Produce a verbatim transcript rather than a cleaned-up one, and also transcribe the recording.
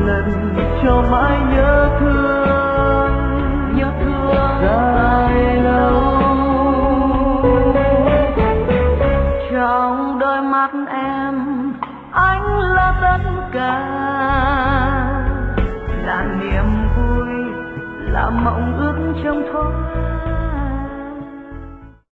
lần cho mãi nhớ thương, nhớ thương dài lâu. Trong đôi mắt em anh là tất cả, là niềm vui, là mộng ước trong thoáng.